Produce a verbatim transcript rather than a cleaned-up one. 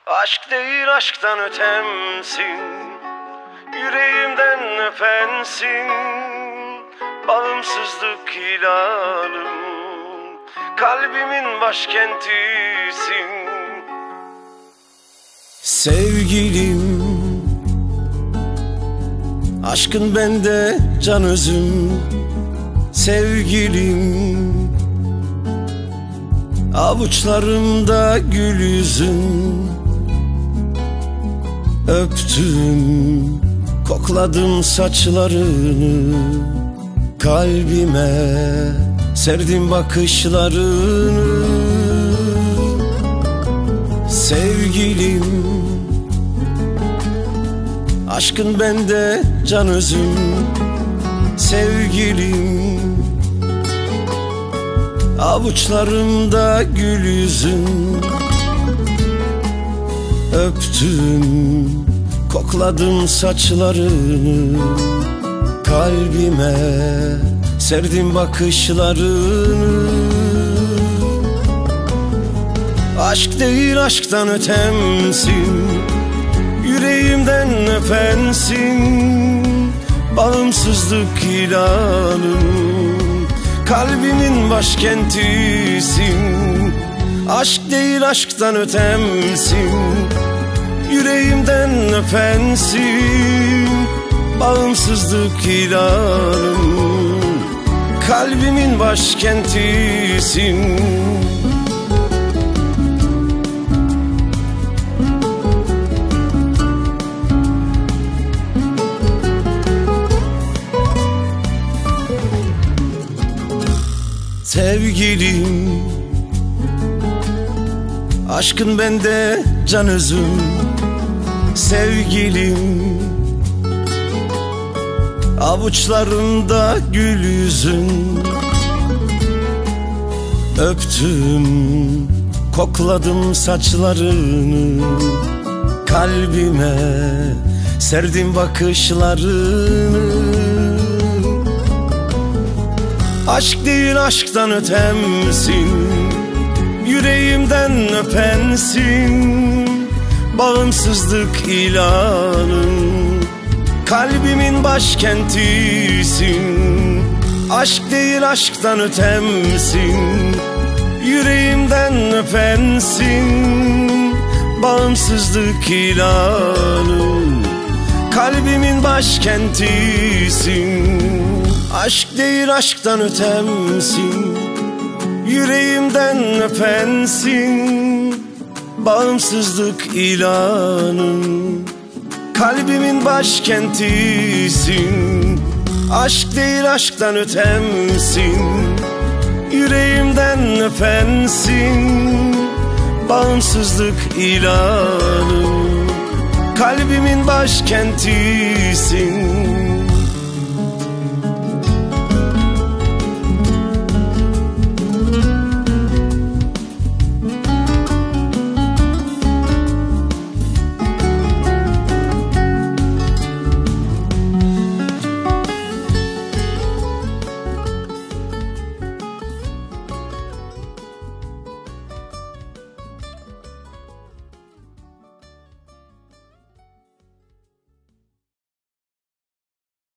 Aşk değil aşktan ötemsin, yüreğimden öpensin. Bağımsızlık ilanım, kalbimin başkentisin. Sevgilim, aşkın bende can özüm. Sevgilim, avuçlarımda gül yüzün. Öptüm, kokladım saçlarını, kalbime serdim bakışlarını. Sevgilim, aşkın bende can özüm. Sevgilim, avuçlarımda gül yüzün. Öptüm, kokladım saçlarını, kalbime serdim bakışlarını. Aşk değil aşktan ötemsin, yüreğimden öpensin. Bağımsızlık ilanım, kalbimin başkentisin. Aşk değil aşktan ötemsin, yüreğimden öpensin. Bağımsızlık ilanım, kalbimin başkentisin. Sevgilim, aşkın bende can özüm. Sevgilim, avuçlarımda gül yüzün. Öptüm, kokladım saçlarını, kalbime serdim bakışlarını. Aşk değil aşktan ötemsin, yüreğimden öpensin. Bağımsızlık ilanım, kalbimin başkentisin. Aşk değil aşktan ötemsin, yüreğimden öpensin. Bağımsızlık ilanım, kalbimin başkentisin. Aşk değil aşktan ötemsin, yüreğimden öpensin. Bağımsızlık ilanım, kalbimin başkentisin. Aşk değil aşktan ötemsin, yüreğimden öpensin. Bağımsızlık ilanım, kalbimin başkentisin.